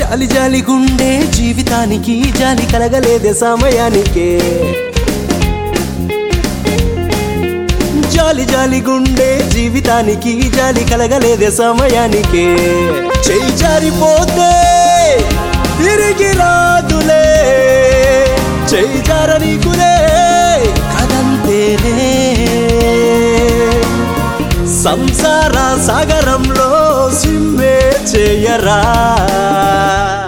జాలి జాలి గుండె జీవితానికి జాలి కలగలేదే సమయానికే జాలి జాలి గుండె జీవితానికి జాలి కలగలేదే సమయానికే చెయ్యి జారిపోతే తిరిగి రాదులే చెయ్యి జారనీకులే కదంతేనే సంసార సాగరంలో స్విమ్మే చేయరా